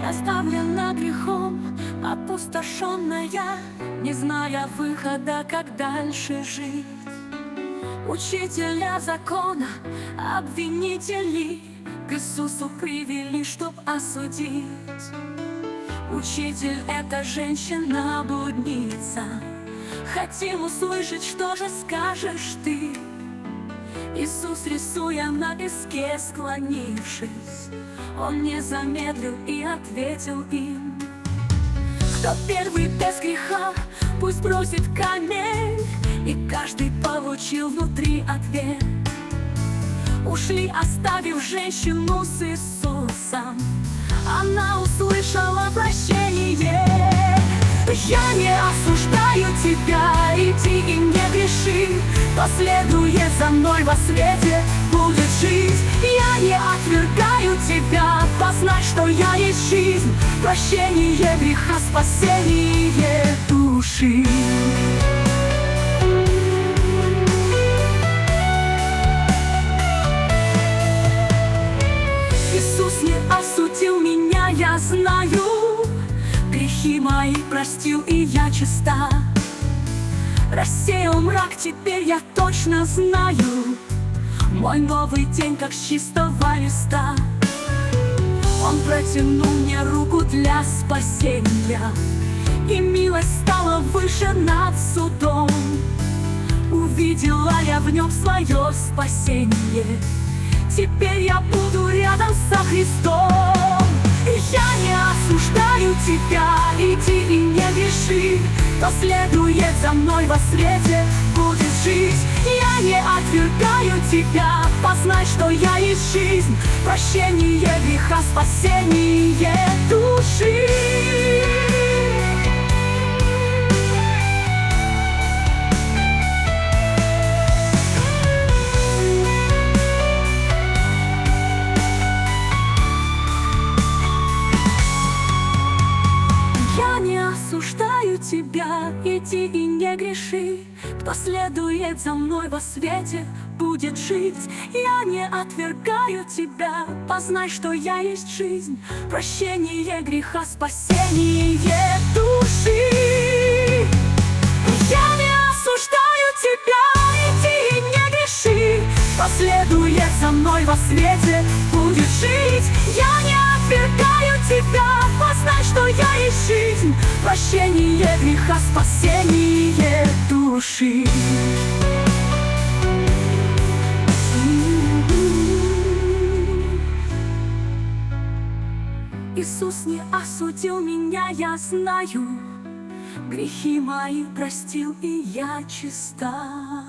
Оставлена грехом, опустошенная, не зная выхода, как дальше жить. Учителя закона, обвинители к Иисусу привели, чтоб осудить. Учитель — это женщина-блудница. Хотим услышать, что же скажешь ты. Иисус, рисуя на песке, склонившись, Он не замедлил и ответил им: кто первый без греха, пусть бросит камень. И каждый получил внутри ответ. Ушли, оставив женщину с Иисусом. Она услышала прощение. Я не осуждаю тебя, иди и не греши. Кто следует за мной во свете, будет жить. Я не отвергаю тебя, познай, что я есть жизнь, прощение греха, спасение души. Иисус не осудил меня, я знаю. Грехи мои простил, и я чиста. Рассеял мрак, теперь я точно знаю. Мой новый день, как с чистого листа. Он протянул мне руку для спасения, и милость стала выше над судом. Увидела я в нем свое спасение. Теперь я буду рядом со Христом. И я не осуждаю тебя, иди и не греши. Кто следует за мной во свете, будет жить. Я не отвергаю тебя, познай, что я есть жизнь, прощение греха, спасение души. Осуждаю тебя, иди и не греши. Кто следует за мной во свете, будет жить. Я не отвергаю тебя, познай, что я есть жизнь, прощение греха, спасение души. Я не осуждаю тебя, иди и не греши. Кто следует за мной во свете, будет жить. Я не отвергаю тебя, познай, что я есть жизнь, прощение греха, спасение души. Иисус не осудил меня, я знаю. Грехи мои простил, и я чиста.